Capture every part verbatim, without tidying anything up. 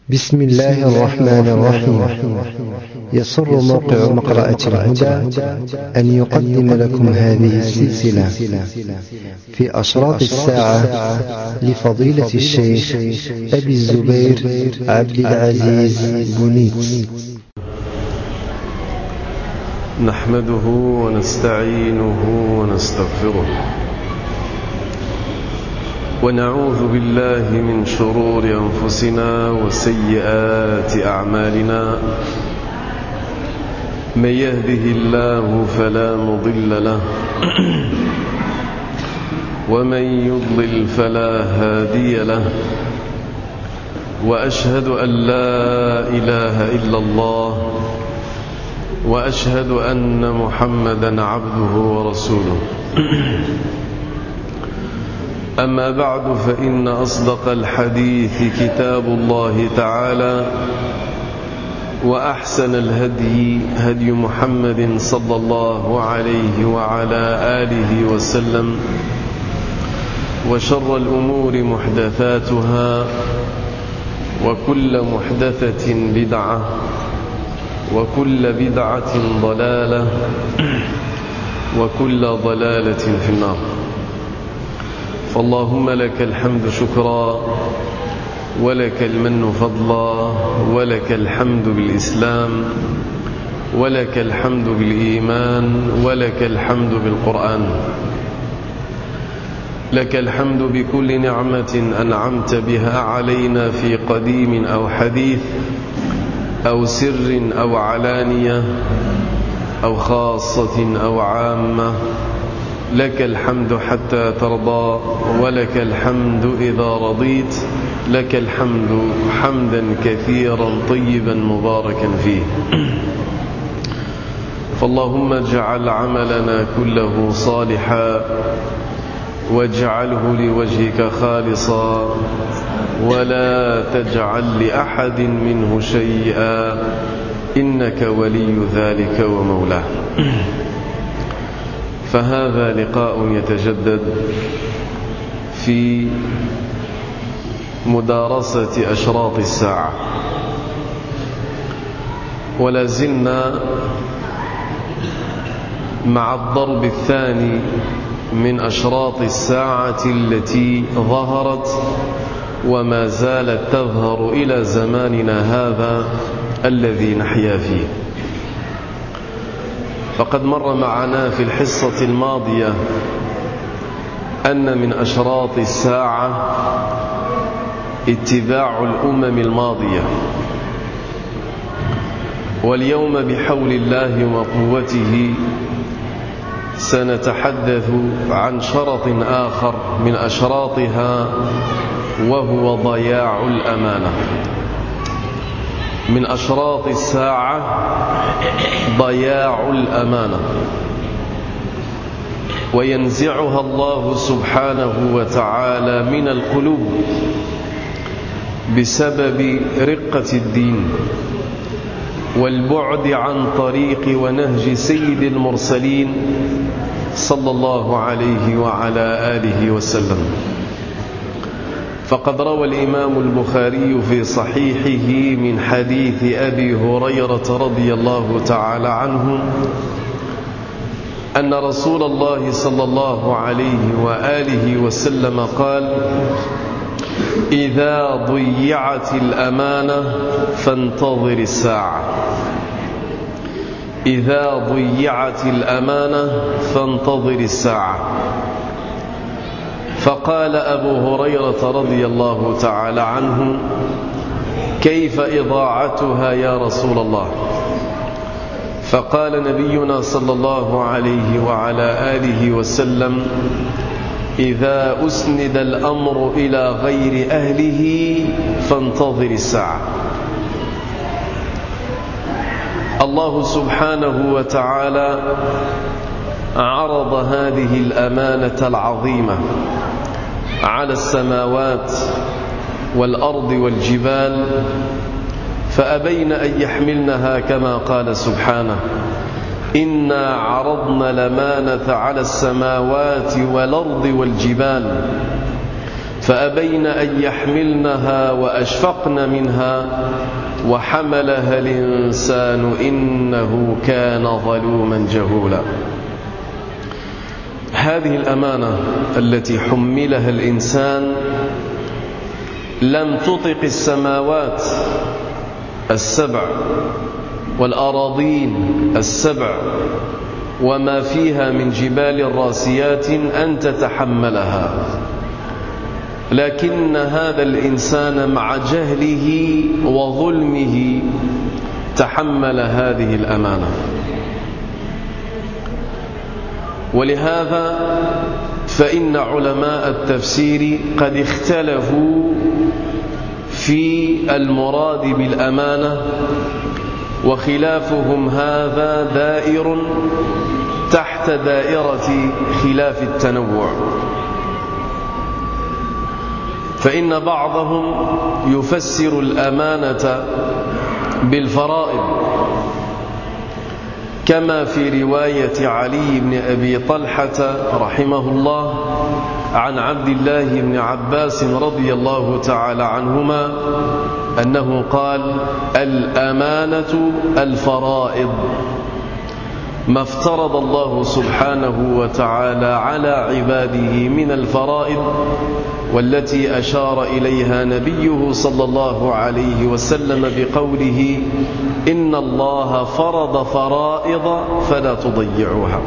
بسم الله الرحمن الرحيم. يسر موقع مقرأة الهدى أن يقدم لكم هذه السلسلة في أشراط الساعة لفضيلة الشيخ أبي الزبير عبد العزيز بنيت. نحمده ونستعينه ونستغفره ونعوذ بالله من شرور أنفسنا وسيئات أعمالنا. من يهده الله فلا مضل له ومن يضلل فلا هادي له، وأشهد أن لا إله إلا الله، وأشهد أن محمدا عبده ورسوله. أما بعد، فإن أصدق الحديث كتاب الله تعالى، وأحسن الهدي هدي محمد صلى الله عليه وعلى آله وسلم، وشر الأمور محدثاتها، وكل محدثة بدعة، وكل بدعة ضلالة، وكل ضلالة في النار. فاللهم لك الحمد شكرا، ولك المن فضلا، ولك الحمد بالإسلام، ولك الحمد بالإيمان، ولك الحمد بالقرآن. لك الحمد بكل نعمة أنعمت بها علينا في قديم أو حديث، أو سر أو علانية، أو خاصة أو عامة. لك الحمد حتى ترضى، ولك الحمد إذا رضيت. لك الحمد حمدا كثيرا طيبا مباركا فيه. فاللهم اجعل عملنا كله صالحا، واجعله لوجهك خالصا، ولا تجعل لأحد منه شيئا، إنك ولي ذلك ومولاه. فهذا لقاء يتجدد في مدارسة أشراط الساعة، ولا زلنا مع الضرب الثاني من أشراط الساعة التي ظهرت وما زالت تظهر إلى زماننا هذا الذي نحيا فيه. فقد مر معنا في الحصة الماضية أن من أشراط الساعة اتباع الأمم الماضية، واليوم بحول الله وقوته سنتحدث عن شرط آخر من أشراطها، وهو ضياع الأمانة. من أشراط الساعة ضياع الأمانة، وينزعها الله سبحانه وتعالى من القلوب بسبب رقة الدين والبعد عن طريق ونهج سيد المرسلين صلى الله عليه وعلى آله وسلم. فقد روى الإمام البخاري في صحيحه من حديث أبي هريرة رضي الله تعالى عنه أن رسول الله صلى الله عليه وآله وسلم قال: إذا ضيعت الأمانة فانتظر الساعة. إذا ضيعت الأمانة فانتظر الساعة. فقال أبو هريرة رضي الله تعالى عنه: كيف إضاعتها يا رسول الله؟ فقال نبينا صلى الله عليه وعلى آله وسلم: إذا أسند الأمر إلى غير أهله فانتظر الساعة. الله سبحانه وتعالى عرض هذه الأمانة العظيمة على السماوات والأرض والجبال، فأبين أن يحملنها كما قال سبحانه: إنا عرضنا الأمانة على السماوات والأرض والجبال فأبين أن يحملنها وأشفقن منها وحملها الإنسان إنه كان ظلوما جهولا. هذه الأمانة التي حملها الإنسان لم تطق السماوات السبع والأراضين السبع وما فيها من جبال راسيات أن تتحملها، لكن هذا الإنسان مع جهله وظلمه تحمل هذه الأمانة. ولهذا فإن علماء التفسير قد اختلفوا في المراد بالأمانة، وخلافهم هذا دائر تحت دائرة خلاف التنوع. فإن بعضهم يفسر الأمانة بالفرائض، كما في رواية علي بن أبي طلحة رحمه الله عن عبد الله بن عباس رضي الله تعالى عنهما أنه قال: الأمانة الفرائض، ما افترض الله سبحانه وتعالى على عباده من الفرائض، والتي أشار إليها نبيه صلى الله عليه وسلم بقوله: إن الله فرض فرائض فلا تضيعوها.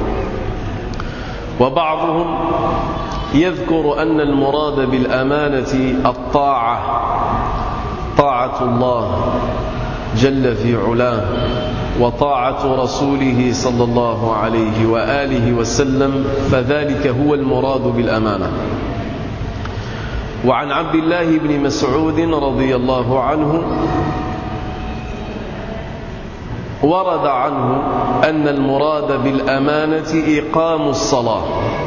وبعضهم يذكر أن المراد بالأمانة الطاعة، طاعة الله جل في علاه وطاعة رسوله صلى الله عليه وآله وسلم، فذلك هو المراد بالأمانة. وعن عبد الله بن مسعود رضي الله عنه ورد عنه أن المراد بالأمانة إقام الصلاة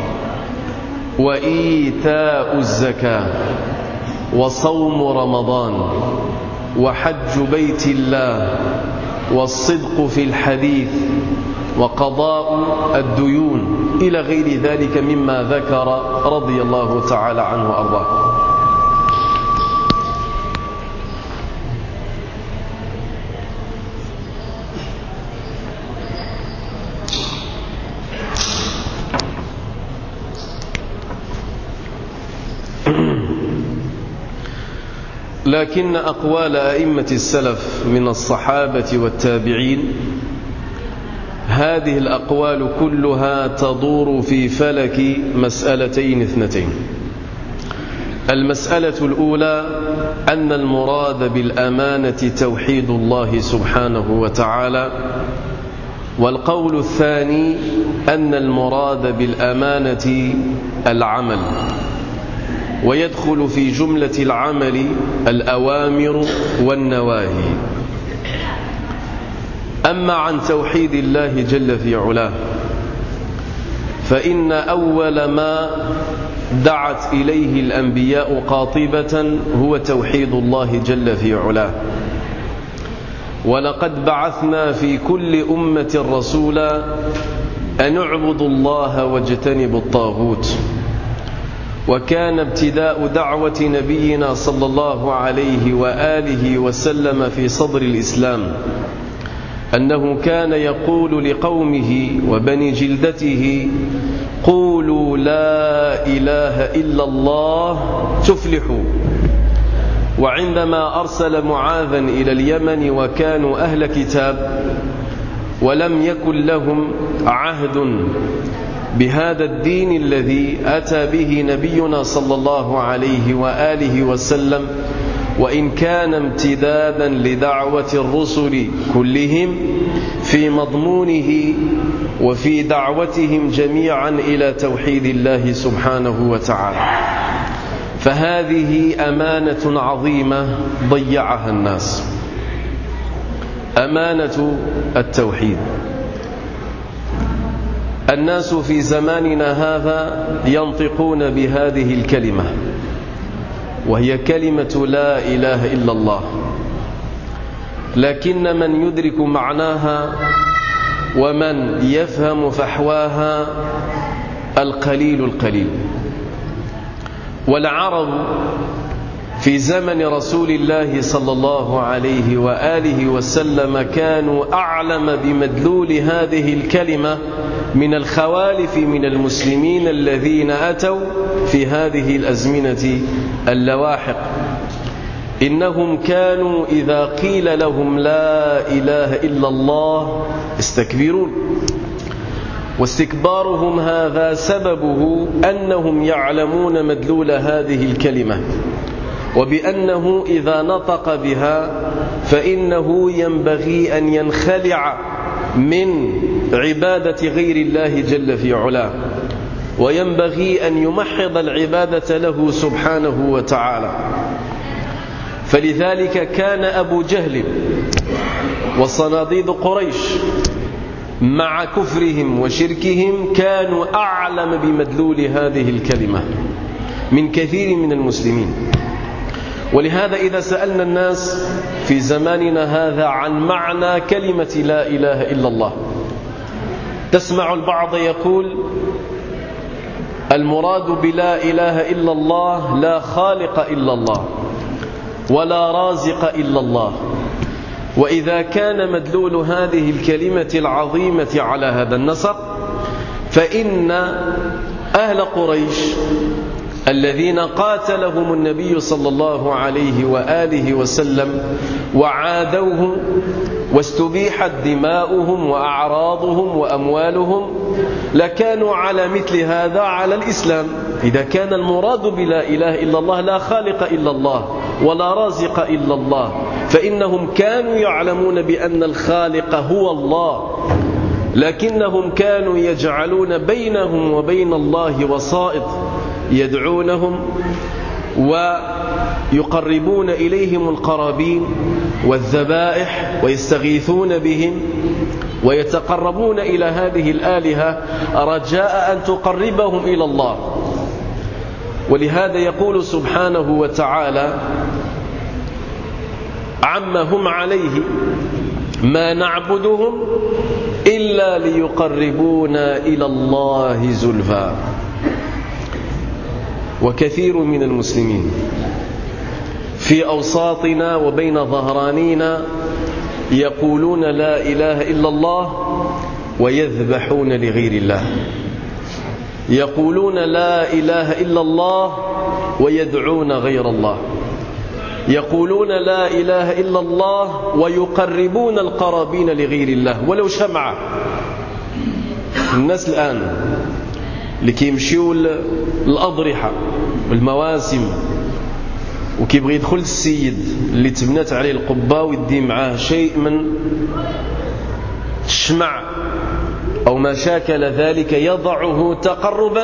وإيتاء الزكاة وصوم رمضان وحج بيت الله والصدق في الحديث وقضاء الديون إلى غير ذلك مما ذكر رضي الله تعالى عنه وأرضاه. لكن أقوال أئمة السلف من الصحابة والتابعين، هذه الأقوال كلها تدور في فلك مسألتين اثنتين. المسألة الأولى أن المراد بالأمانة توحيد الله سبحانه وتعالى، والقول الثاني أن المراد بالأمانة العمل، ويدخل في جملة العمل الأوامر والنواهي. أما عن توحيد الله جل في علاه، فإن أول ما دعت إليه الأنبياء قاطبة هو توحيد الله جل في علاه. ولقد بعثنا في كل أمة رسولا أن اعبدوا الله واجتنبوا الطاغوت. وكان ابتداء دعوة نبينا صلى الله عليه وآله وسلم في صدر الإسلام أنه كان يقول لقومه وبني جلدته: قولوا لا إله إلا الله تفلحوا. وعندما أرسل معاذا إلى اليمن وكانوا أهل كتاب ولم يكن لهم عهد بهذا الدين الذي أتى به نبينا صلى الله عليه وآله وسلم، وإن كان امتدادا لدعوة الرسل كلهم في مضمونه وفي دعوتهم جميعا إلى توحيد الله سبحانه وتعالى، فهذه أمانة عظيمة ضيعها الناس، أمانة التوحيد. الناس في زماننا هذا ينطقون بهذه الكلمة، وهي كلمة لا إله إلا الله، لكن من يدرك معناها ومن يفهم فحواها القليل القليل. والعرب في زمن رسول الله صلى الله عليه وآله وسلم كانوا أعلم بمدلول هذه الكلمة من الخوالف من المسلمين الذين أتوا في هذه الأزمنة اللواحق. إنهم كانوا إذا قيل لهم لا إله إلا الله يستكبرون، واستكبارهم هذا سببه أنهم يعلمون مدلول هذه الكلمة، وبأنه إذا نطق بها فإنه ينبغي أن ينخلع من عبادة غير الله جل في علاه، وينبغي أن يمحض العبادة له سبحانه وتعالى. فلذلك كان أبو جهل وصناديد قريش مع كفرهم وشركهم كانوا أعلم بمدلول هذه الكلمة من كثير من المسلمين. ولهذا إذا سألنا الناس في زماننا هذا عن معنى كلمة لا إله إلا الله، تسمع البعض يقول المراد بلا إله إلا الله لا خالق إلا الله ولا رازق إلا الله. وإذا كان مدلول هذه الكلمة العظيمة على هذا النسق، فإن أهل قريش الذين قاتلهم النبي صلى الله عليه وآله وسلم وعادوهم واستبيحت دماؤهم وأعراضهم وأموالهم لكانوا على مثل هذا على الإسلام. إذا كان المراد بلا إله إلا الله لا خالق إلا الله ولا رازق إلا الله، فإنهم كانوا يعلمون بأن الخالق هو الله، لكنهم كانوا يجعلون بينهم وبين الله وسائط يدعونهم ويقربون إليهم القرابين والذبائح ويستغيثون بهم ويتقربون إلى هذه الآلهة رجاء أن تقربهم إلى الله. ولهذا يقول سبحانه وتعالى عما هم عليه ما نعبدهم إلا ليقربونا إلى الله زلفى. وكثير من المسلمين في أوساطنا وبين ظهرانينا يقولون لا إله إلا الله ويذبحون لغير الله، يقولون لا إله إلا الله ويدعون غير الله، يقولون لا إله إلا الله ويقربون القرابين لغير الله ولو شمعة. الناس الآن اللي كيمشيوا الأضرحة والمواسم وكيبغي يدخل السيد اللي تبنت عليه القبة ويدي معاه شيء من الشمع أو ما شاكل ذلك يضعه تقربا،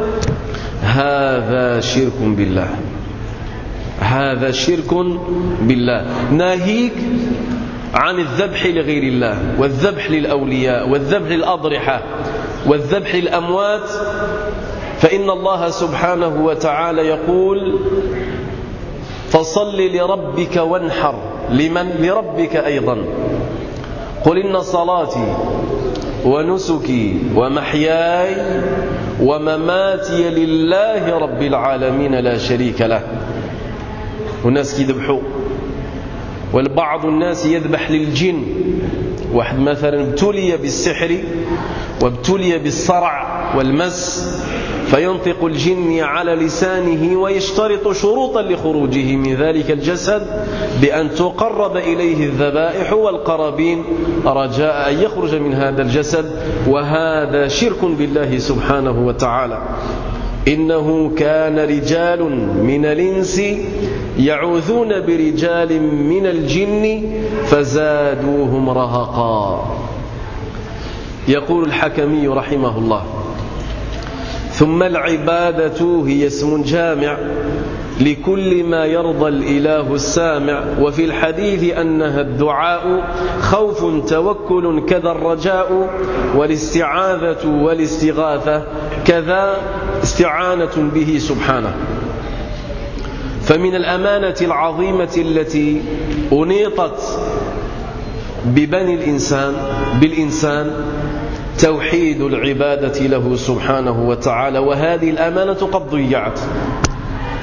هذا شرك بالله، هذا شرك بالله. ناهيك عن الذبح لغير الله والذبح للأولياء والذبح للأضرحة والذبح للأموات، فإن الله سبحانه وتعالى يقول فصل لربك وانحر. لمن؟ لربك أيضا. قل إن صلاتي ونسكي ومحياي ومماتي لله رب العالمين لا شريك له. والناس يذبحوا، والبعض الناس يذبح للجن. واحد مثلا ابتلي بالسحر وابتلي بالصرع والمس فينطق الجن على لسانه ويشترط شروطا لخروجه من ذلك الجسد بأن تقرب إليه الذبائح والقرابين رجاء أن يخرج من هذا الجسد، وهذا شرك بالله سبحانه وتعالى. إنه كان رجال من الإنس يعوذون برجال من الجن فزادوهم رهقا. يقول الحكمي رحمه الله ثم العبادة هي اسم جامع لكل ما يرضى الإله السامع، وفي الحديث أنها الدعاء خوف توكل كذا الرجاء، والاستعاذة والاستغاثة كذا استعانة به سبحانه. فمن الأمانة العظيمة التي أنيطت ببني الإنسان بالإنسان توحيد العبادة له سبحانه وتعالى، وهذه الأمانة قد ضيعت.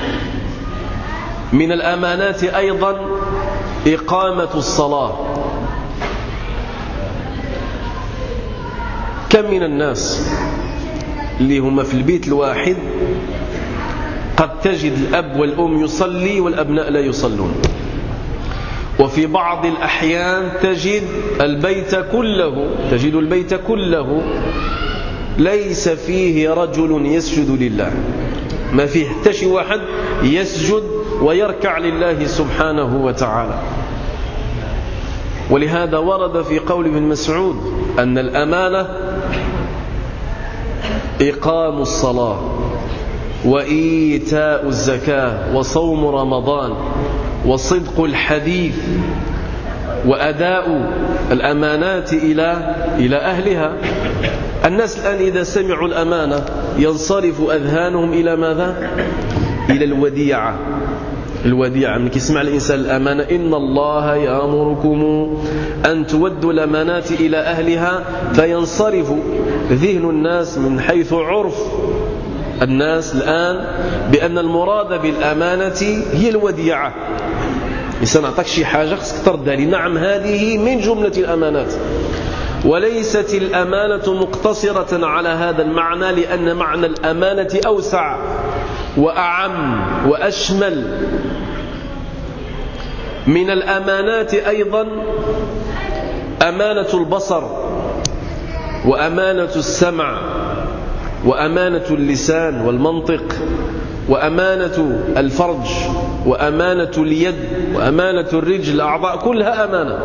من الأمانات أيضا إقامة الصلاة. كم من الناس اللي هم في البيت الواحد قد تجد الأب والأم يصلي والأبناء لا يصلون، وفي بعض الأحيان تجد البيت كله تجد البيت كله ليس فيه رجل يسجد لله، ما فيه حتى شي واحد يسجد ويركع لله سبحانه وتعالى. ولهذا ورد في قول ابن مسعود أن الأمانة إقام الصلاة وإيتاء الزكاة وصوم رمضان وصدق الحديث وأداء الأمانات إلى إلى أهلها. الناس الآن إذا سمعوا الأمانة ينصرف أذهانهم إلى ماذا؟ إلى الوديعة. الوديعة من يسمع الإنسان الأمانة إن الله يأمركم أن تودوا الأمانات إلى أهلها، فينصرف ذهن الناس من حيث عرف الناس الآن بأن المراد بالأمانة هي الوديعة. إنسان أعطاك شي حاجة خصك تردها لي، نعم هذه من جملة الأمانات، وليست الأمانة مقتصرة على هذا المعنى، لأن معنى الأمانة أوسع وأعم وأشمل. من الأمانات أيضا أمانة البصر وأمانة السمع وأمانة اللسان والمنطق وأمانة الفرج وأمانة اليد وأمانة الرجل، الأعضاء كلها أمانة.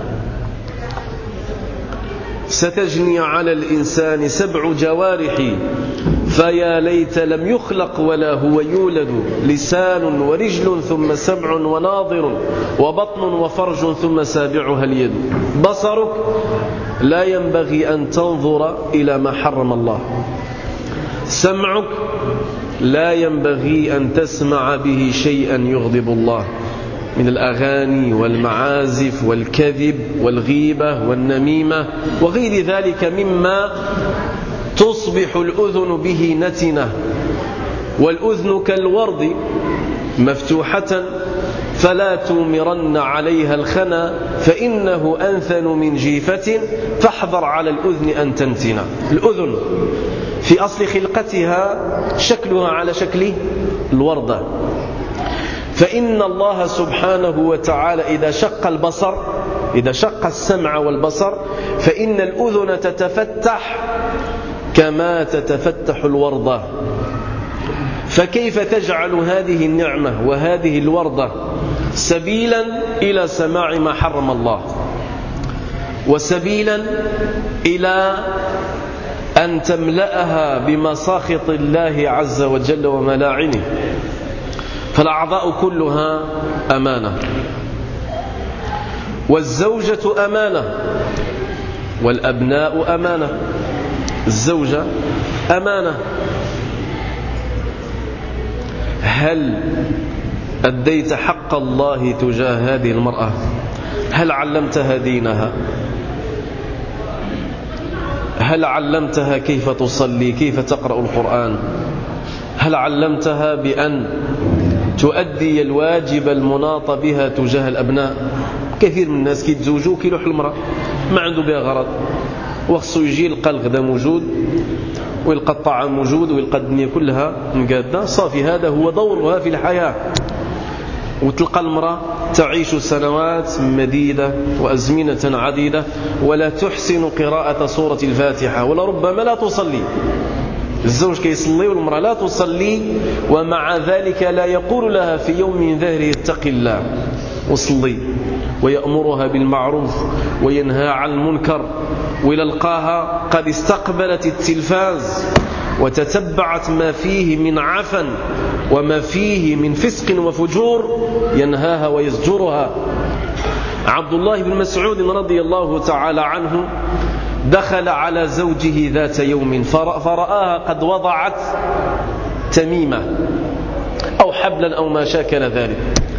ستجني على الإنسان سبع جوارح فيا ليت لم يخلق ولا هو يولد، لسان ورجل ثم سمع وناظر وبطن وفرج ثم سابعها اليد. بصرك لا ينبغي أن تنظر إلى ما حرم الله، سمعك لا ينبغي أن تسمع به شيئا يغضب الله من الأغاني والمعازف والكذب والغيبة والنميمة وغير ذلك مما تصبح الأذن به نتنة. والأذن كالورد مفتوحة فلا تومرن عليها الخنا فإنه أنثن من جيفة فاحذر على الأذن أن تنتن. الأذن في أصل خلقتها شكلها على شكل الوردة، فإن الله سبحانه وتعالى إذا شق البصر إذا شق السمع والبصر فإن الأذن تتفتح كما تتفتح الوردة. فكيف تجعل هذه النعمة وهذه الوردة سبيلا إلى سماع ما حرم الله، وسبيلا إلى أن تملأها بمساخط الله عز وجل وملاعنه؟ فالأعضاء كلها أمانة، والزوجة أمانة، والأبناء أمانة. الزوجة أمانة. هل أديت حق الله تجاه هذه المرأة؟ هل علمتها دينها؟ هل علمتها كيف تصلي، كيف تقرأ القرآن؟ هل علمتها بأن تؤدي الواجب المناط بها تجاه الأبناء؟ كثير من الناس كيتزوجوا كيلوح المرأة ما عنده بها غرض، وخصو يجي يلقى الغدا موجود ويلقى الطعام موجود ويلقى الدنيا كلها مقادة، صافي هذا هو دورها في الحياة. وتلقى المرأة تعيش سنوات مديدة وأزمنة عديدة ولا تحسن قراءة سورة الفاتحة، ولربما لا تصلي. الزوج كيصلي والمرأة لا تصلي، ومع ذلك لا يقول لها في يوم من ظهره اتق الله وصلي، ويأمرها بالمعروف وينهى عن المنكر، ويلقاها قد استقبلت التلفاز وتتبعت ما فيه من عفن وما فيه من فسق وفجور ينهاها ويزجرها. عبد الله بن مسعود رضي الله تعالى عنه دخل على زوجه ذات يوم فرآها قد وضعت تميمة أو حبلا أو ما شاكل ذلك،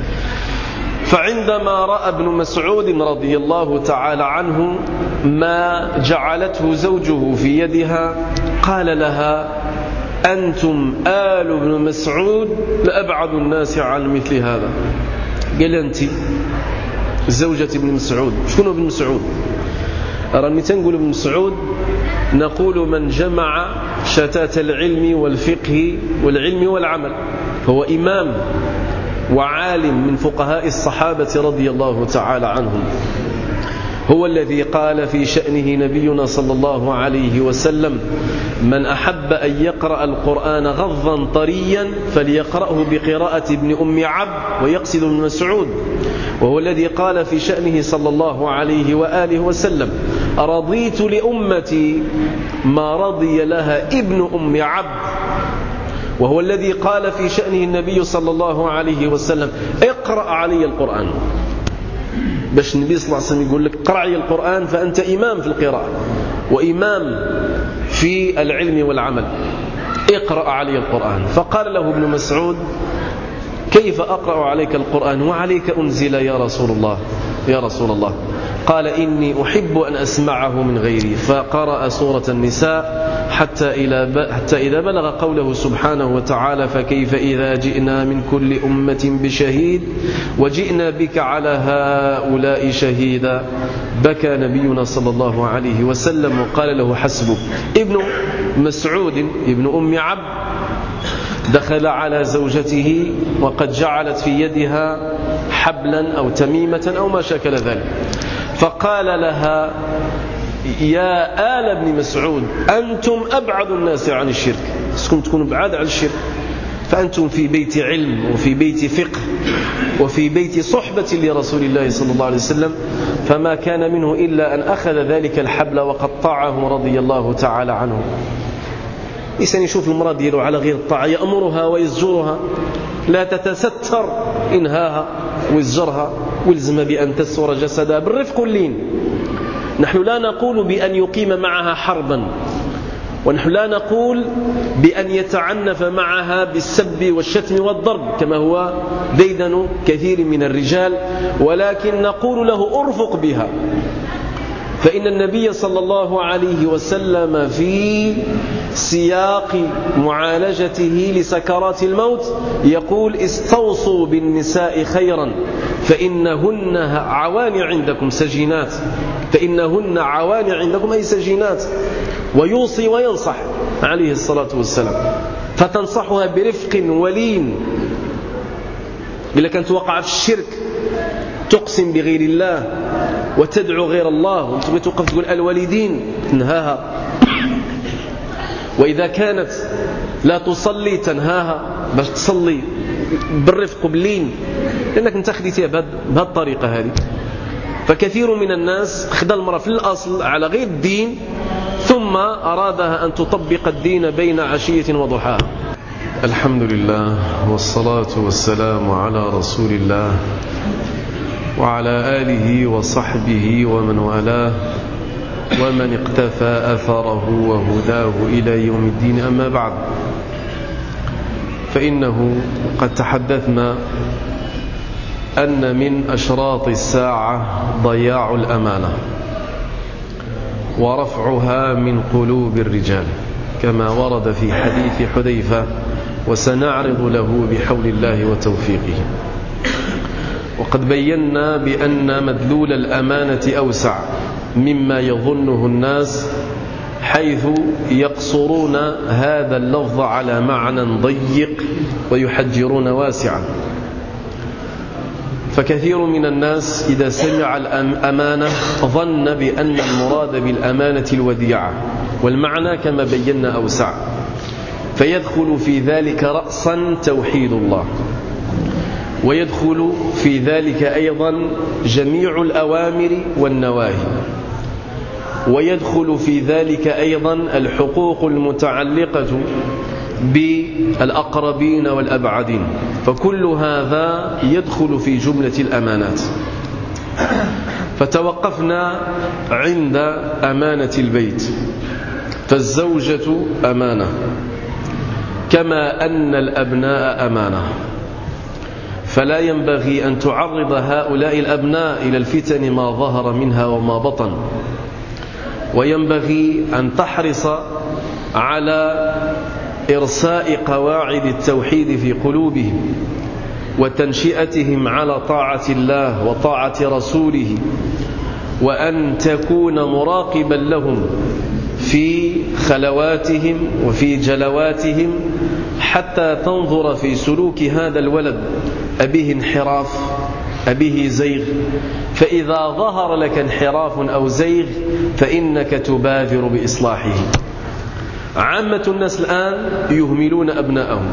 فعندما رأى ابن مسعود رضي الله تعالى عنه ما جعلته زوجه في يدها قال لها أنتم آل بن مسعود لأبعد الناس عن مثل هذا. قال أنت زوجة ابن مسعود. شكون ابن مسعود؟ راني تنقول ابن مسعود نقول من جمع شتات العلم والفقه والعلم والعمل، هو إمام وعالم من فقهاء الصحابة رضي الله تعالى عنهم. هو الذي قال في شأنه نبينا صلى الله عليه وسلم: من أحب أن يقرأ القرآن غضا طريا فليقرأه بقراءة ابن أم عبد، ويقصد ابن مسعود. وهو الذي قال في شأنه صلى الله عليه وآله وسلم: رضيت لأمتي ما رضي لها ابن أم عبد. وهو الذي قال في شأنه النبي صلى الله عليه وسلم: اقرأ علي القرآن. باش النبي صلى الله عليه وسلم يقول لك اقرأ علي القرآن فأنت إمام في القراءة وإمام في العلم والعمل، اقرأ علي القرآن. فقال له ابن مسعود: كيف أقرأ عليك القرآن وعليك أنزل يا رسول الله يا رسول الله؟ قال: إني أحب أن أسمعه من غيري. فقرأ سورة النساء حتى إذا بلغ قوله سبحانه وتعالى: فكيف إذا جئنا من كل أمة بشهيد وجئنا بك على هؤلاء شهيدا. بكى نبينا صلى الله عليه وسلم وقال له: حسبك. ابن مسعود ابن أم عبد دخل على زوجته وقد جعلت في يدها حبلا أو تميمة أو ما شاكل ذلك، فقال لها: يا آل ابن مسعود أنتم أبعد الناس عن الشرك، اسكم تكونوا بعاد عن الشرك، فأنتم في بيت علم وفي بيت فقه وفي بيت صحبة لرسول الله صلى الله عليه وسلم. فما كان منه إلا أن أخذ ذلك الحبل وقطعه رضي الله تعالى عنه. إنسان يشوف المرأة ديالو على غير الطاعة يأمرها ويزجرها، لا تتستر إنهاها ويزجرها ويلزم بأن تسر جسدها بالرفق واللين. نحن لا نقول بأن يقيم معها حربا، ونحن لا نقول بأن يتعنف معها بالسب والشتم والضرب كما هو ديدن كثير من الرجال، ولكن نقول له ارفق بها. فإن النبي صلى الله عليه وسلم في سياق معالجته لسكرات الموت يقول: استوصوا بالنساء خيرا فإنهن عوان عندكم سجينات، فإنهن عوان عندكم أي سجينات. ويوصي وينصح عليه الصلاة والسلام، فتنصحها برفق ولين. إذا كانت وقع في الشرك تقسم بغير الله وتدعو غير الله وتبغي توقف تقول الوالدين، تنهاها. وإذا كانت لا تصلي تنهاها باش تصلي بالرفق باللين، لأنك انت خديتها بهذه الطريقة هذه. فكثير من الناس خد المرأة في الأصل على غير الدين، ثم أرادها أن تطبق الدين بين عشية وضحاها. الحمد لله والصلاة والسلام على رسول الله وعلى آله وصحبه ومن والاه ومن اقتفى أثره وهداه إلى يوم الدين. أما بعد، فإنه قد تحدثنا أن من أشراط الساعة ضياع الأمانة ورفعها من قلوب الرجال كما ورد في حديث حذيفة، وسنعرض له بحول الله وتوفيقه. وقد بينا بأن مدلول الأمانة أوسع مما يظنه الناس، حيث يقصرون هذا اللفظ على معنى ضيق ويحجرون واسعا. فكثير من الناس إذا سمع الأمانة ظن بأن المراد بالأمانة الوديعة، والمعنى كما بينا أوسع، فيدخل في ذلك رأسا توحيد الله، ويدخل في ذلك أيضا جميع الأوامر والنواهي، ويدخل في ذلك أيضا الحقوق المتعلقة بالأقربين والأبعدين، فكل هذا يدخل في جملة الأمانات. فتوقفنا عند أمانة البيت، فالزوجة أمانة كما أن الأبناء أمانة، فلا ينبغي أن تعرض هؤلاء الأبناء إلى الفتن ما ظهر منها وما بطن، وينبغي أن تحرص على إرساء قواعد التوحيد في قلوبهم وتنشئتهم على طاعة الله وطاعة رسوله، وأن تكون مراقبا لهم في خلواتهم وفي جلواتهم حتى تنظر في سلوك هذا الولد أبيه انحراف أبيه زيغ، فإذا ظهر لك انحراف أو زيغ فإنك تبادر بإصلاحه. عامة الناس الآن يهملون أبناءهم.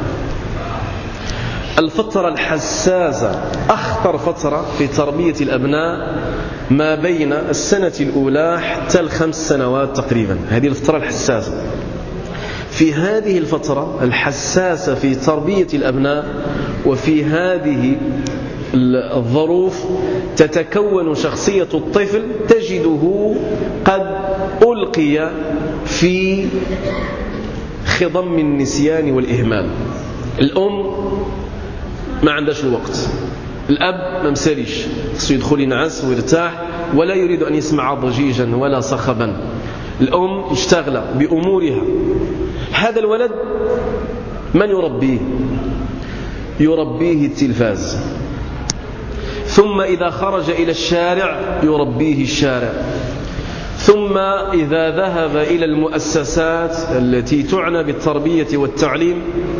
الفترة الحساسة أخطر فترة في تربية الأبناء ما بين السنة الأولى حتى الخمس سنوات تقريبا، هذه الفترة الحساسة. في هذه الفترة الحساسة في تربية الأبناء وفي هذه الظروف تتكون شخصية الطفل، تجده قد ألقي في خضم النسيان والإهمال. الأم ما عندهاش الوقت، الأب ما مساليش، خصو يدخل ينعس ويرتاح ولا يريد أن يسمع ضجيجا ولا صخبا. الأم اشتغل بأمورها. هذا الولد من يربيه؟ يربيه التلفاز، ثم إذا خرج إلى الشارع يربيه الشارع، ثم إذا ذهب إلى المؤسسات التي تعنى بالتربية والتعليم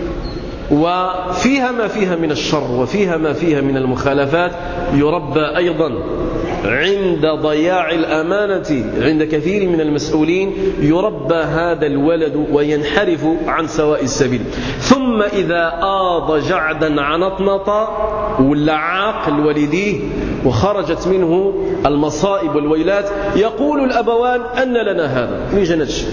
وفيها ما فيها من الشر وفيها ما فيها من المخالفات يربى أيضا. عند ضياع الأمانة عند كثير من المسؤولين يربى هذا الولد وينحرف عن سواء السبيل، ثم إذا آض جعدا عنطنطا ولا عاق لوالديه وخرجت منه المصائب والويلات يقول الأبوان أن لنا هذا مي جنتش.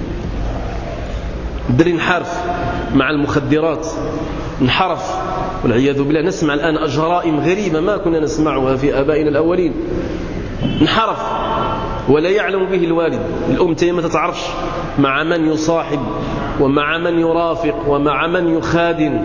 الدري انحرف مع المخدرات، انحرف والعياذ بالله. نسمع الآن أجرائم غريبة ما كنا نسمعها في آبائنا الأولين. انحرف ولا يعلم به الوالد. الأم تي ما تتعرفش مع من يصاحب ومع من يرافق ومع من يخادم،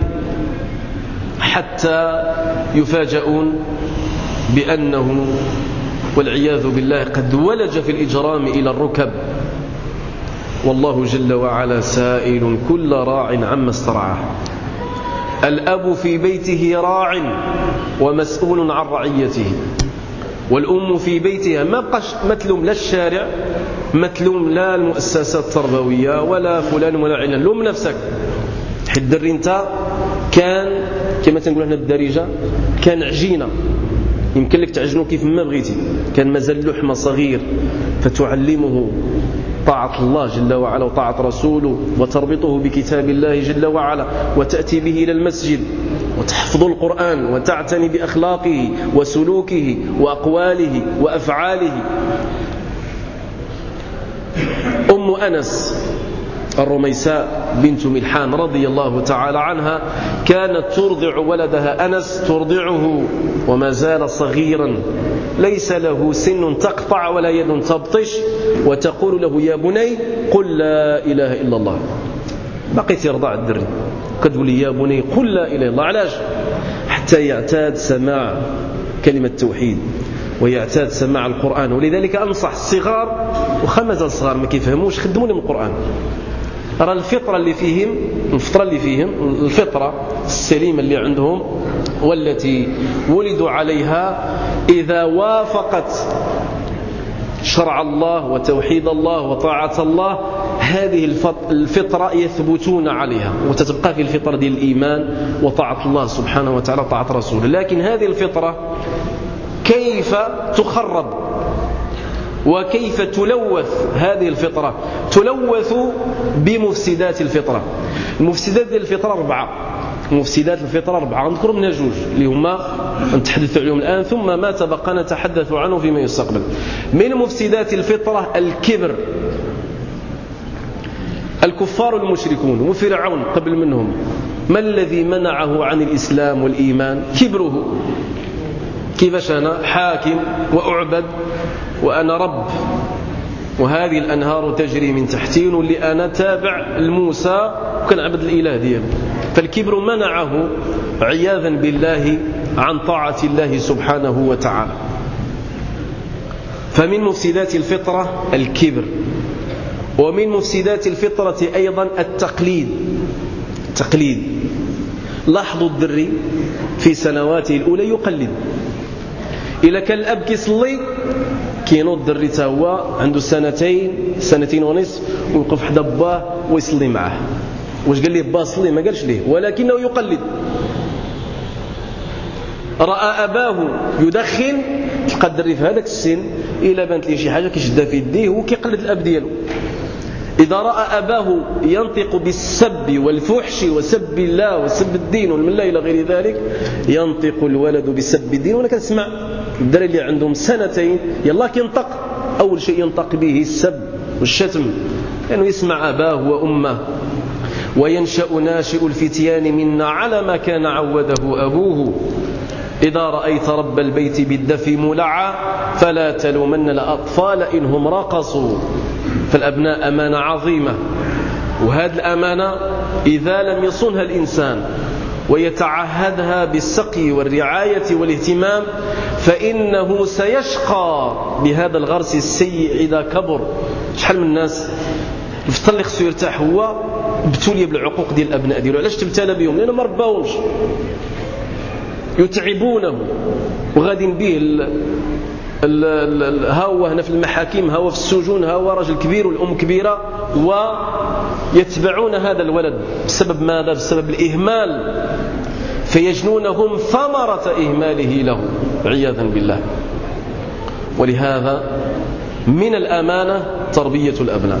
حتى يفاجؤون بأنه والعياذ بالله قد ولج في الإجرام إلى الركب. والله جل وعلا سائل كل راع عما استرعاه. الأب في بيته راع ومسؤول عن رعيته، والأم في بيتها ما بقاش متلوم لا الشارع متلوم لا المؤسسات التربوية ولا فلان ولا علان، لوم نفسك. حد دري انت كان كما تنقول احنا بالدارجة كان عجينة يمكن لك تعجنه كيف ما بغيتي، كان مازال لحمة صغير فتعلمه طاعة الله جل وعلا وطاعة رسوله وتربطه بكتاب الله جل وعلا، وتأتي به إلى المسجد وتحفظ القرآن وتعتني بأخلاقه وسلوكه وأقواله وأفعاله. أم أنس الرميساء بنت ملحان رضي الله تعالى عنها كانت ترضع ولدها أنس، ترضعه وما زال صغيرا ليس له سن تقطع ولا يد تبطش، وتقول له يا بني قل لا إله إلا الله. بقيت يرضع الدري كتقول لي يا بني قل لا إله إلا الله. علاش؟ حتى يعتاد سماع كلمة التوحيد ويعتاد سماع القرآن. ولذلك أنصح الصغار وخمز الصغار ما كيفهموش خدموا لهم القرآن. ترى الفطرة اللي فيهم الفطرة اللي فيهم الفطرة السليمة اللي عندهم والتي ولدوا عليها إذا وافقت شرع الله وتوحيد الله وطاعة الله هذه الفطرة يثبتون عليها وتتبقى في الفطرة دي الإيمان وطاعة الله سبحانه وتعالى وطاعة رسوله. لكن هذه الفطرة كيف تخرب وكيف تلوث هذه الفطرة؟ تلوث بمفسدات الفطرة. المفسدات الفطرة أربعة. مفسدات الفطرة أربعة نذكر منها جوج اللي هما نتحدث عليهم الآن ثم ما تبقى نتحدث عنه فيما يستقبل. من مفسدات الفطرة الكبر. الكفار المشركون وفرعون قبل منهم ما الذي منعه عن الإسلام والإيمان؟ كبره. كيفاش أنا حاكم وأعبد وأنا رب وهذه الأنهار تجري من تحتي واللي أنا تابع لموسى وكان عبد الإله ديالو. فالكبر منعه عياذا بالله عن طاعة الله سبحانه وتعالى. فمن مفسدات الفطرة الكبر. ومن مفسدات الفطرة أيضا التقليد. تقليد. لاحظوا الدري في سنواته الأولى يقلد. إذا كان الأب كيصلي كينوض الدري تا هو عنده سنتين سنتين ونصف ويوقف حدا باه ويصلي معه. واش قال لي باه صلي؟ ما قالش ليه، ولكنه يقلد. رأى أباه يدخن، تلقى الدري في هذاك السن إلا بانت ليه شي حاجة كيشدها في يديه وكيقلد الأب ديالو. إذا رأى أباه ينطق بالسب والفحش وسب الله وسب الدين والملة إلى غير ذلك، ينطق الولد بسب الدين. وأنا كنسمع الدراري اللي عندهم سنتين يلا كينطق، أول شيء ينطق به السب والشتم لأنه يسمع أباه وأمه. وينشأ ناشئ الفتيان منا على ما كان عوده أبوه. إذا رأيت رب البيت بالدف ملعا فلا تلومن الأطفال إنهم رقصوا. فالأبناء أمانة عظيمة، وهذه الأمانة إذا لم يصونها الإنسان ويتعهدها بالسقي والرعاية والاهتمام فإنه سيشقى بهذا الغرس السيء إذا كبر. شحال من الناس الفطر اللي خصو يرتاح هو ابتلي بالعقوق ديال الأبناء ديالو. علاش تبتلى بهم؟ لأنه ما رباهمش، يتعبونه وغادين به ها هو هنا في المحاكم، ها هو في السجون، ها هو رجل كبير والأم كبيرة، ويتبعون هذا الولد بسبب ماذا؟ بسبب الإهمال، فيجنونهم ثمرة إهماله له عياذا بالله. ولهذا من الأمانة تربية الأبناء.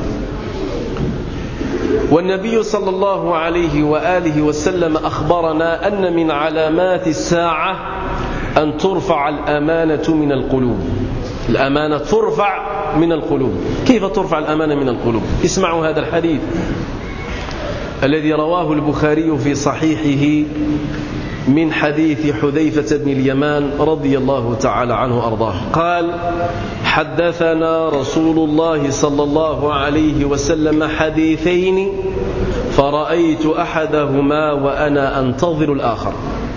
والنبي صلى الله عليه وآله وسلم أخبرنا أن من علامات الساعة أن ترفع الأمانة من القلوب. الأمانة ترفع من القلوب. كيف ترفع الأمانة من القلوب؟ اسمعوا هذا الحديث الذي رواه البخاري في صحيحه من حديث حذيفة بن اليمان رضي الله تعالى عنه أرضاه. قال: حدثنا رسول الله صلى الله عليه وسلم حديثين فرأيت أحدهما وأنا أنتظر الآخر.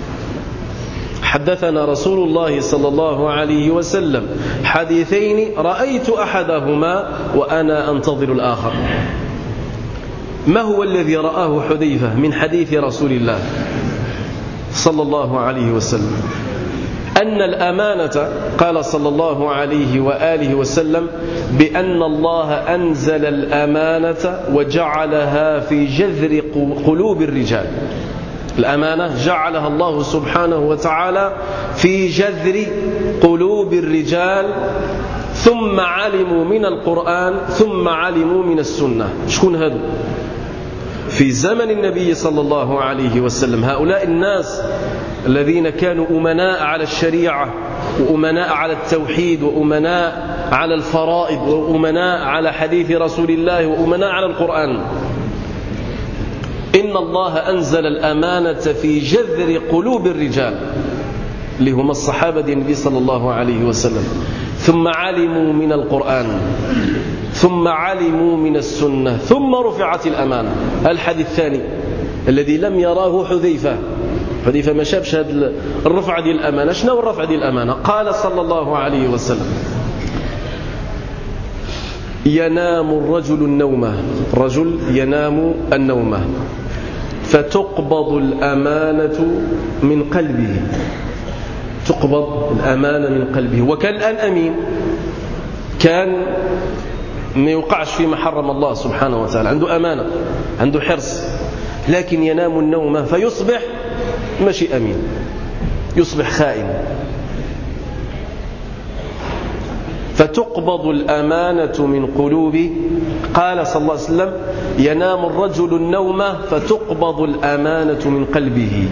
حدثنا رسول الله صلى الله عليه وسلم حديثين رأيت أحدهما وأنا أنتظر الآخر. ما هو الذي رآه حذيفة من حديث رسول الله صلى الله عليه وسلم؟ أن الأمانة، قال صلى الله عليه وآله وسلم بأن الله أنزل الأمانة وجعلها في جذر قلوب الرجال. الأمانة جعلها الله سبحانه وتعالى في جذر قلوب الرجال، ثم علموا من القرآن ثم علموا من السنة. شكون هذا؟ في زمن النبي صلى الله عليه وسلم هؤلاء الناس الذين كانوا أمناء على الشريعة وأمناء على التوحيد وأمناء على الفرائض وأمناء على حديث رسول الله وأمناء على القرآن. إن الله أنزل الأمانة في جذر قلوب الرجال اللي هم الصحابة النبي صلى الله عليه وسلم، ثم علموا من القرآن ثم علموا من السنة ثم رفعت الأمانة. الحديث الثاني الذي لم يراه حذيفة، حذيفة ما شافش هذا الرفع ديال الأمانة. شنو الرفع ديال الأمانة؟ قال صلى الله عليه وسلم: ينام الرجل النومة، رجل ينام النومة فتقبض الأمانة من قلبه، تقبض الأمانة من قلبه. وكان الآن أمين، كان ما يوقعش فيما حرم الله سبحانه وتعالى، عنده أمانة، عنده حرص، لكن ينام النوم فيصبح ماشي أمين، يصبح خائن. فتقبض الأمانة من قلوب، قال صلى الله عليه وسلم: ينام الرجل النوم فتقبض الأمانة من قلبه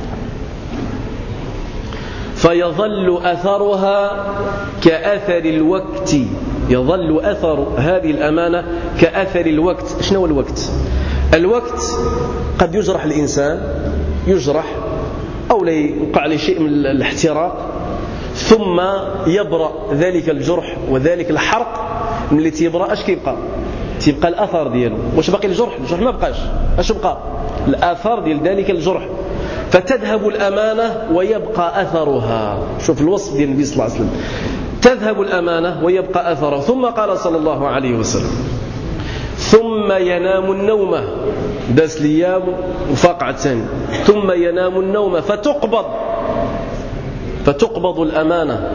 فيظل أثرها كأثر الوقت. يظل أثر هذه الأمانة كأثر الوقت. شنو الوقت؟ الوقت قد يجرح الإنسان، يجرح أو لا يوقع عليه شيء من الاحتراق، ثم يبرأ ذلك الجرح وذلك الحرق. من اللي تيبرأ اش كيبقى؟ تيبقى الأثر ديالو. واش باقي الجرح؟ الجرح ما بقاش، اش بقى؟ الآثار ديال ذلك الجرح. فتذهب الأمانة ويبقى أثرها. شوف الوصف ديال النبي صلى الله عليه وسلم: تذهب الأمانة ويبقى أثرها. ثم قال صلى الله عليه وسلم: ثم ينام النوم داس ليام وفاق عتاني، ثم ينام النوم فتقبض فتقبض الأمانة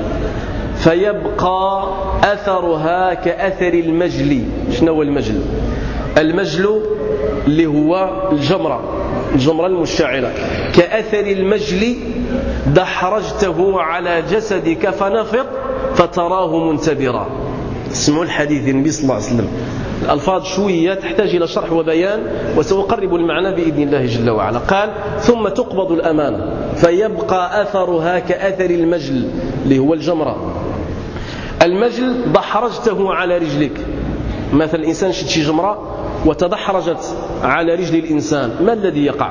فيبقى أثرها كأثر المجل. شنو هو المجل؟ المجل اللي هو الجمرة الجمرة المشتعلة، كأثر المجل دحرجته على جسدك فنفض فتراه منتبرا. اسمعوا الحديث النبي صلى الله عليه وسلم، الألفاظ شوية تحتاج إلى شرح وبيان وسأقرب المعنى بإذن الله جل وعلا. قال ثم تقبض الأمانة فيبقى أثرها كأثر المجل اللي هو الجمرة. المجل دحرجته على رجلك، مثلا الإنسان شد شي جمرة وتدحرجت على رجل الإنسان، ما الذي يقع؟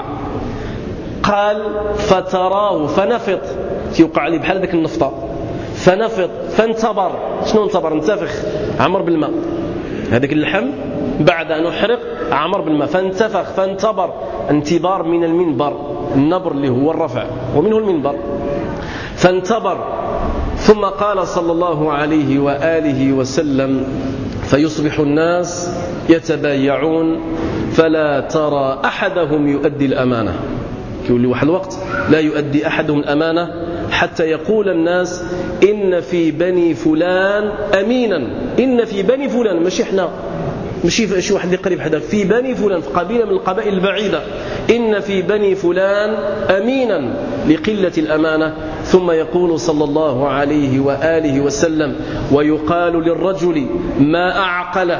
قال فتراه فنفط، يوقع لي بحال ذاك النفطة، فنفط فانتبر. شنو انتبر؟ انتفخ، عمر بالماء، هذاك اللحم بعد أن أحرق عمر بالماء، فانتفخ فانتبر. انتبار من المنبر، النبر اللي هو الرفع ومنه المنبر، فانتبر. ثم قال صلى الله عليه وآله وسلم فيصبح الناس يتبايعون فلا ترى أحدهم يؤدي الأمانة، يقول واحد الوقت لا يؤدي أحدهم الأمانة حتى يقول الناس إن في بني فلان أمينا. إن في بني فلان، ماشي احنا، ماشي شي واحد اللي قريب حدا، في بني فلان، في قبيلة من القبائل البعيدة، إن في بني فلان أمينا لقلة الأمانة. ثم يقول صلى الله عليه وآله وسلم ويقال للرجل ما أعقله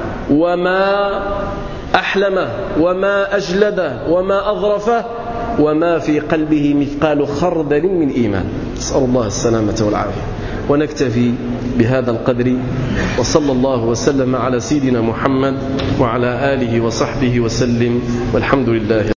وما أحلمه وما أجلده وما أظرفه وما في قلبه مثقال خردل من إيمان. نسأل الله السلامة والعافية. ونكتفي بهذا القدر، وصلى الله وسلم على سيدنا محمد وعلى آله وصحبه وسلم، والحمد لله.